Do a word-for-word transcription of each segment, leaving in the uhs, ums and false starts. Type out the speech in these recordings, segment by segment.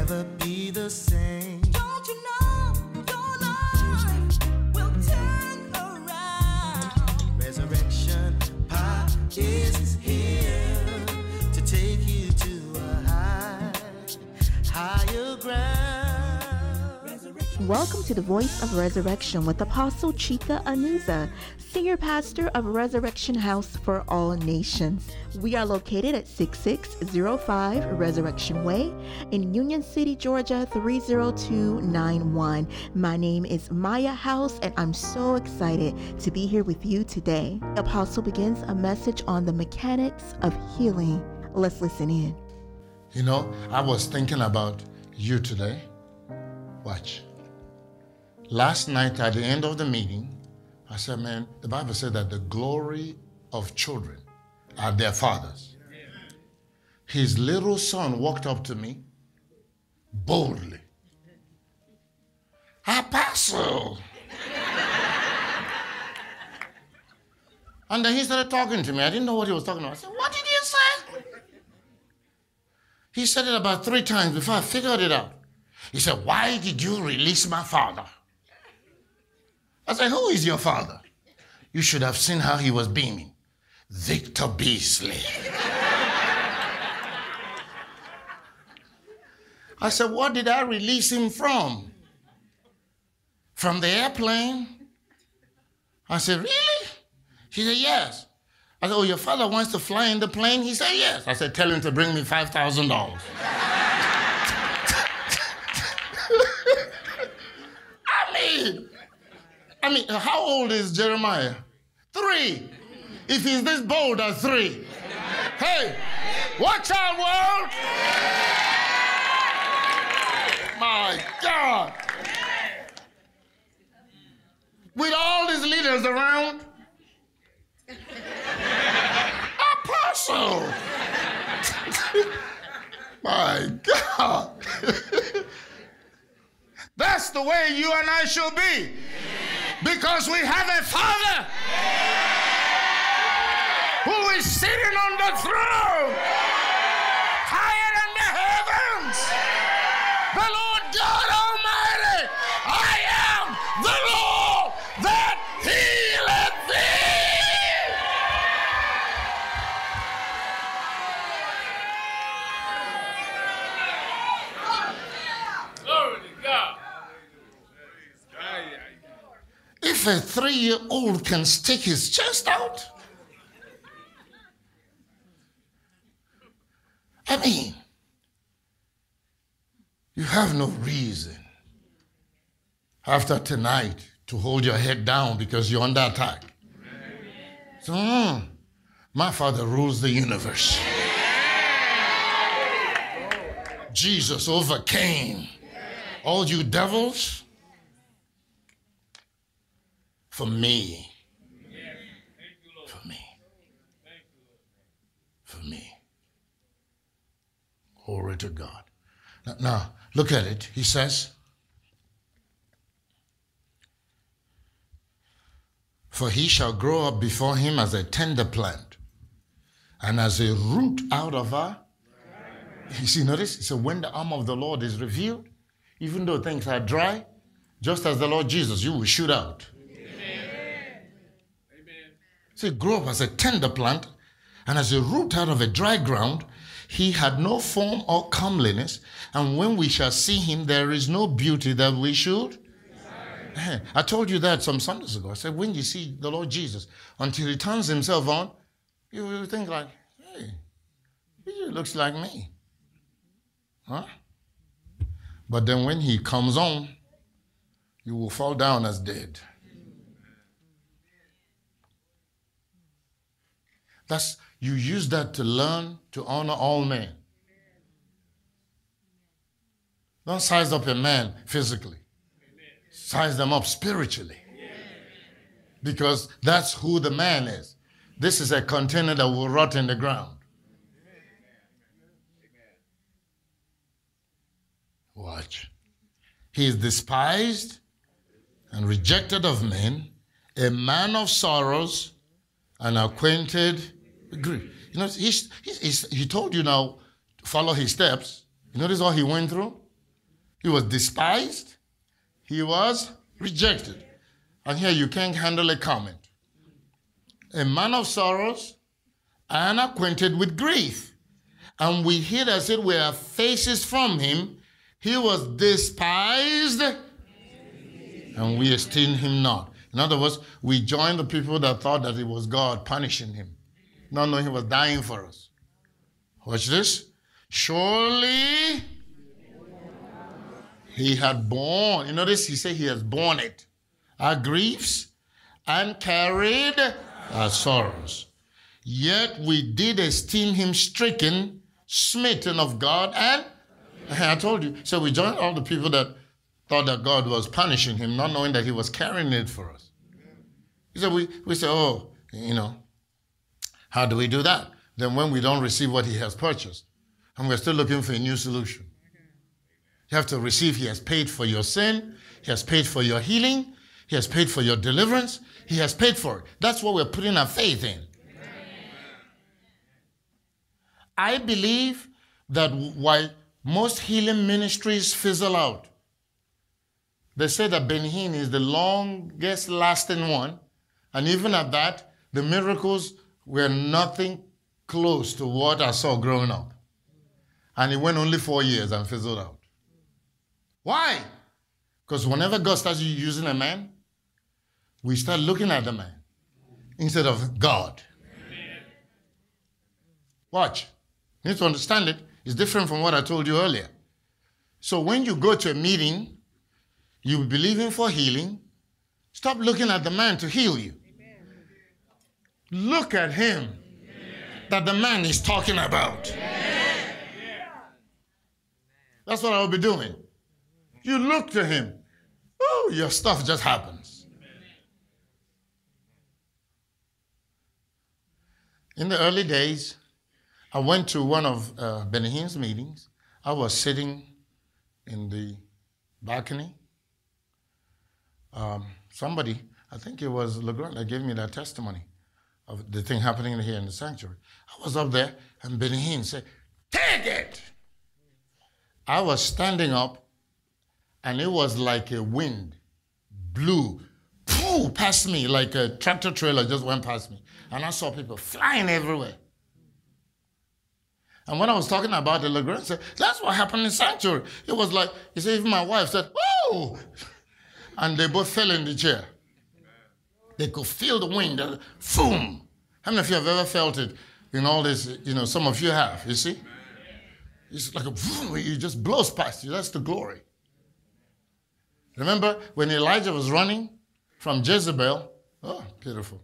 never be the same. Don't you know your life will turn around? Resurrection power is here to take you to a high, higher ground. Welcome to the Voice of Resurrection with Apostle Chika Anuza, Senior Pastor of Resurrection House for All Nations. We are located at sixty-six oh five Resurrection Way in Union City, Georgia, three oh two nine one. My name is Maya House, and I'm so excited to be here with you today. The Apostle begins a message on the mechanics of healing. Let's listen in. You know, I was thinking about you today. Watch. Last night at the end of the meeting, I said, man, the Bible said that the glory of children are their fathers. His little son walked up to me boldly. Apostle. And then he started talking to me. I didn't know what he was talking about. I said, what did you say? He said it about three times before I figured it out. He said, why did you release my father? I said, who is your father? You should have seen how he was beaming. Victor Beasley. I said, what did I release him from? From the airplane? I said, really? He said, yes. I said, oh, your father wants to fly in the plane? He said, yes. I said, tell him to bring me five thousand dollars. I mean, I mean, how old is Jeremiah? Three. If he's this bold at three. Hey, watch out, world! My God. With all these leaders around, Apostle. My God. That's the way you and I should be. Because we have a Father who is sitting on the throne, higher than the heavens. The Lord God Almighty, I am the Lord that healeth thee. Glory to God. If a three-year-old can stick his chest out, I mean, you have no reason after tonight to hold your head down because you're under attack. So, mm, my Father rules the universe. Jesus overcame all you devils for me. For me. For me. Glory to God. Now, now, look at it. He says, for he shall grow up before him as a tender plant and as a root out of her. You see, notice? So when the arm of the Lord is revealed, even though things are dry, just as the Lord Jesus, you will shoot out. See, grow up as a tender plant, and as a root out of a dry ground. He had no form or comeliness, and when we shall see him, there is no beauty that we should. Hey, I told you that some Sundays ago. I said, when you see the Lord Jesus, until he turns himself on, you will think like, hey, he looks like me. Huh? But then when he comes on, you will fall down as dead. That's, you use that to learn to honor all men. Don't size up a man physically. Size them up spiritually. Because that's who the man is. This is a container that will rot in the ground. Watch. He is despised and rejected of men, a man of sorrows and acquainted with grief. You know, he's, he's, he's, he told you now to follow his steps. You notice all he went through? He was despised. He was rejected. And here you can't handle a comment. A man of sorrows and acquainted with grief. And we hid as it were faces from him. He was despised, and we esteemed him not. In other words, we joined the people that thought that it was God punishing him, not knowing he was dying for us. Watch this. Surely he had borne, you notice he said he has borne it, our griefs, and carried our sorrows. Yet we did esteem him stricken, smitten of God, and I told you. So we joined all the people that thought that God was punishing him, not knowing that he was carrying it for us. So we, we say, oh, you know, how do we do that? Then when we don't receive what he has purchased, and we're still looking for a new solution. You have to receive, he has paid for your sin, he has paid for your healing, he has paid for your deliverance, he has paid for it. That's what we're putting our faith in. I believe that why most healing ministries fizzle out. They say that Benny Hinn is the longest lasting one. And even at that, the miracles were nothing close to what I saw growing up. And it went only four years and fizzled out. Why? Because whenever God starts using a man, we start looking at the man instead of God. Watch. You need to understand it. It's different from what I told you earlier. So when you go to a meeting, you be believing for healing, stop looking at the man to heal you. Look at him that the man is talking about. That's what I'll be doing. You look to him. Oh, your stuff just happens. In the early days, I went to one of uh, Benny Hinn's meetings. I was sitting in the balcony. Um, somebody, I think it was LeGrand that gave me that testimony of the thing happening here in the sanctuary. I was up there, and Benny Hinn said, "Take it!" I was standing up, and it was like a wind blew pooh, past me, like a tractor trailer just went past me. And I saw people flying everywhere. And when I was talking about the LeGrand, said, that's what happened in sanctuary. It was like, he said, even my wife said, whoa! And they both fell in the chair. They could feel the wind, uh, boom. How many of you have ever felt it in all this? You know, some of you have, you see? It's like a boom, it just blows past you. That's the glory. Remember when Elijah was running from Jezebel? Oh, beautiful.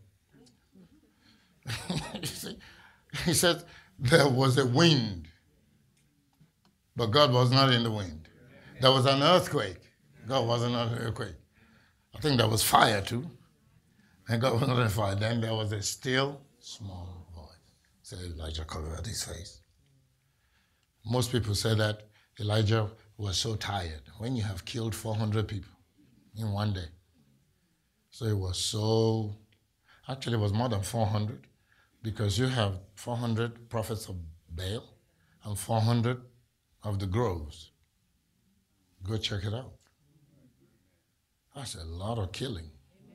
You see? He said, there was a wind, but God was not in the wind. There was an earthquake. God wasn't in an earthquake. I think there was fire too. And God was not in fire. Then there was a still, small voice. So Elijah covered his face. Most people say that Elijah was so tired. When you have killed four hundred people in one day. So it was so, actually it was more than four hundred. Because you have four hundred prophets of Baal and four hundred of the groves. Go check it out. That's a lot of killing.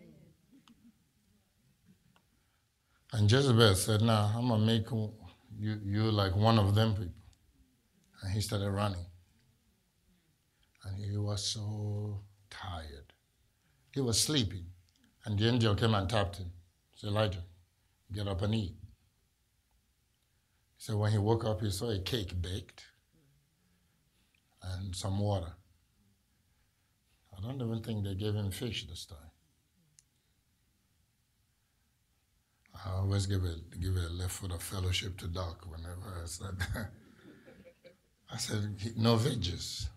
And Jezebel said, nah, I'm going to make you, you like one of them people. And he started running. And he was so tired. He was sleeping. And the angel came and tapped him. He said, Elijah, get up and eat. So when he woke up, he saw a cake baked and some water. I don't even think they gave him fish this time. I always give a, give a left foot of fellowship to Doc whenever I said that. I said, no veggies.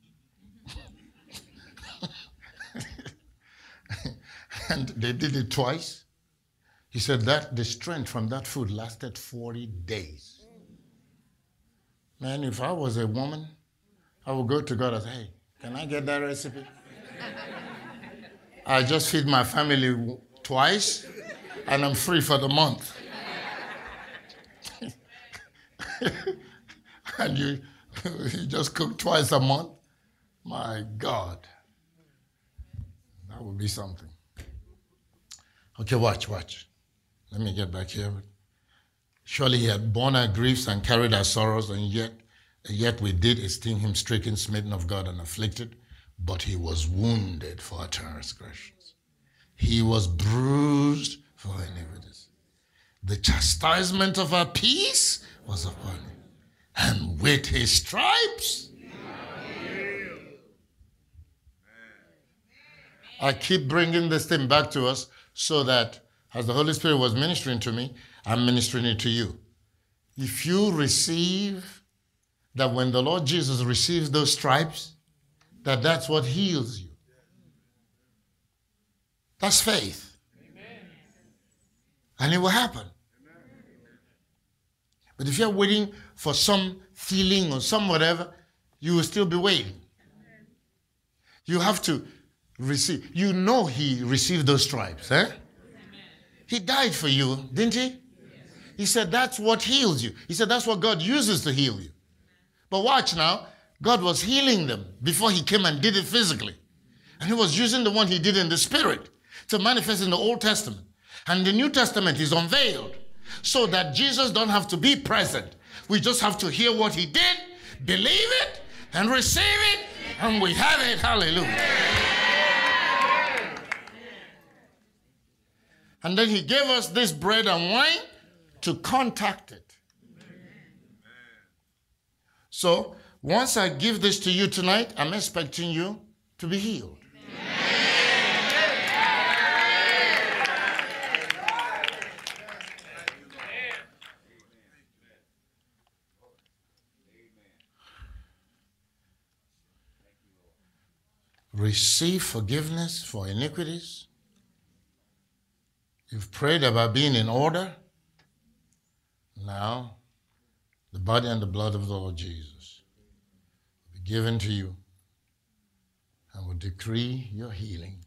And they did it twice. He said that the strength from that food lasted forty days. Man, if I was a woman, I would go to God and say, hey, can I get that recipe? I just feed my family twice, and I'm free for the month. And you, you just cook twice a month. My God. That would be something. Okay, watch, watch. Let me get back here. Surely he had borne our griefs and carried our sorrows, and yet, yet we did esteem him stricken, smitten of God, and afflicted. But he was wounded for our transgressions. He was bruised for our iniquities. The chastisement of our peace was upon him. And with his stripes, I keep bringing this thing back to us so that as the Holy Spirit was ministering to me, I'm ministering it to you. If you receive that when the Lord Jesus receives those stripes, that that's what heals you. That's faith. And it will happen. But if you're waiting for some feeling or some whatever, you will still be waiting. You have to receive. You know he received those stripes, eh? He died for you, didn't he? He said that's what heals you. He said that's what God uses to heal you. But watch now, God was healing them before he came and did it physically. And he was using the one he did in the spirit to manifest in the Old Testament. And the New Testament is unveiled so that Jesus don't have to be present. We just have to hear what he did, believe it, and receive it, and we have it. Hallelujah. And then he gave us this bread and wine to contact it. So once I give this to you tonight, I'm expecting you to be healed. Receive forgiveness for iniquities. You've prayed about being in order. Now, the body and the blood of the Lord Jesus will be given to you and will decree your healing.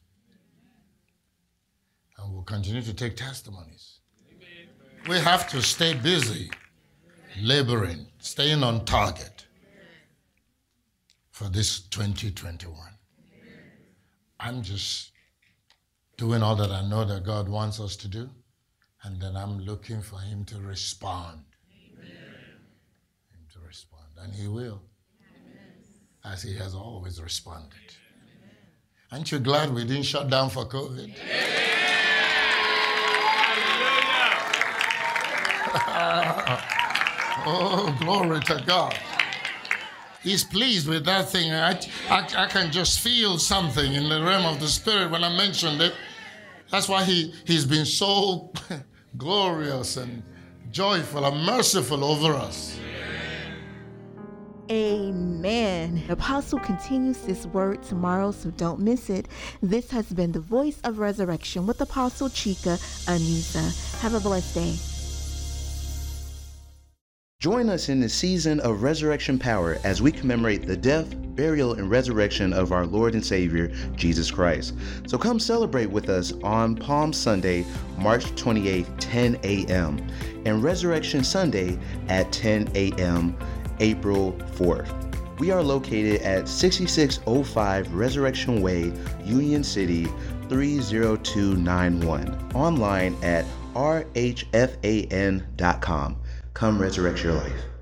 And we'll continue to take testimonies. Amen. We have to stay busy, laboring, staying on target for this twenty twenty-one. I'm just doing all that I know that God wants us to do, and then I'm looking for him to respond. Amen. Him to respond, and he will, amen, as he has always responded. Amen. Aren't you glad we didn't shut down for COVID? Oh, glory to God. He's pleased with that thing. I, I, I can just feel something in the realm of the spirit when I mentioned it. That's why he, he's been so glorious and joyful and merciful over us. Amen. The Apostle continues this word tomorrow, so don't miss it. This has been the Voice of Resurrection with Apostle Chika Anusa. Have a blessed day. Join us in the season of resurrection power as we commemorate the death, burial, and resurrection of our Lord and Savior, Jesus Christ. So come celebrate with us on Palm Sunday, March twenty-eighth, ten a.m., and Resurrection Sunday at ten a.m., April fourth. We are located at sixty-six oh five Resurrection Way, Union City, three oh two nine one. Online at r h f a n dot com. Come resurrect your life.